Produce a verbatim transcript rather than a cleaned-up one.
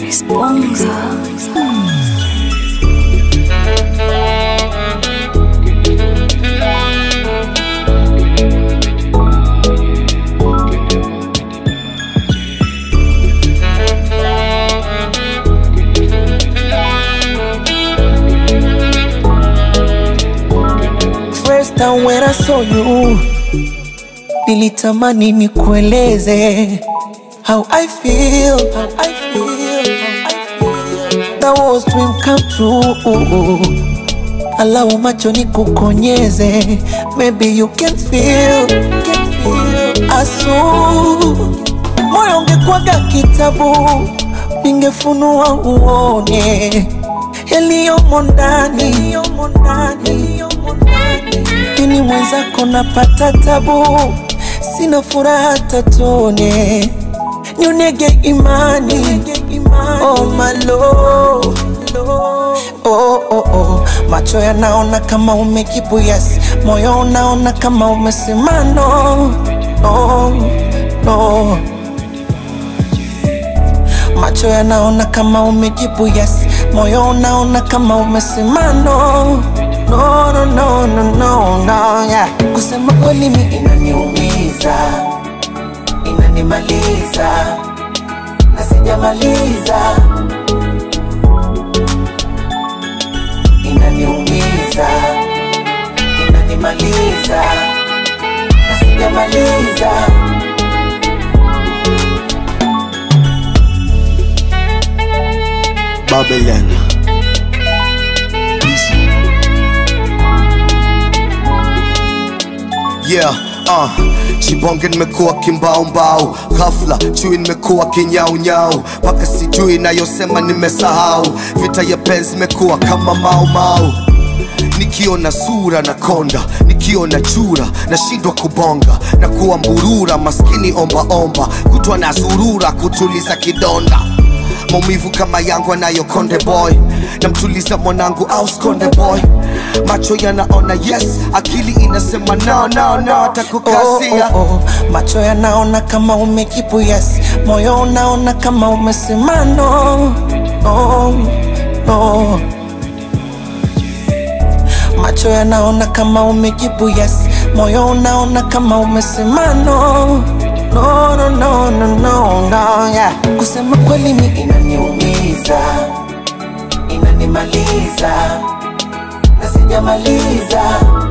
Esponza. First time when I saw you, nilitamani nikueleze how I feel, how I feel, how I feel. That was dream come true. Allow macho nikukonyeze, maybe you can feel, can feel. Asu moyo ungekuwaga kitabu, ningefunua uone yaliyomo ndani, yaliyomo ndani. Ini mwenzako napata tabu, sina furaha tatone, nyonege imani, oh my love. Oh oh oh, macho yanaona kama umejibu yes, moyo unaona kama umesema no, no, no. Macho yanaona kama umejibu yes, moyo unaona kama umesema no, no, no, no, no, no, no, yeah. Kusema kweli mi inaniumiza, inanimaliza, na sijamaliza. Inaniumiza, inanimaliza, na sijamaliza. Babylon. Yeah, uh, chibonge nimekuwa kimbao mbao, ghafla chui nimekuwa kinyau nyau, paka sijui nayosema nimesahau, vita ya penzi imekuwa kama mau mau. Nikiona sura na konda, nikiona chura na shindwa kubonga, na kuwa mburura maskini omba omba, kutwa na zurura kutuliza kidonda. Maumivu kama yangu anayo konde boy, namtuliza mwanangu au skonde boy. Macho yanaona yes, akili inasema no no no, atakukasia. Oh, oh, oh. Macho yanaona kama umejibu yes, moyo unaona kama umesema no, no, no. Macho yanaona kama umejibu yes, moyo unaona kama umesema no, no, no, no, no, no, no, yeah. Kusema kweli mi inaniumiza, inanimaliza, na sijamaliza.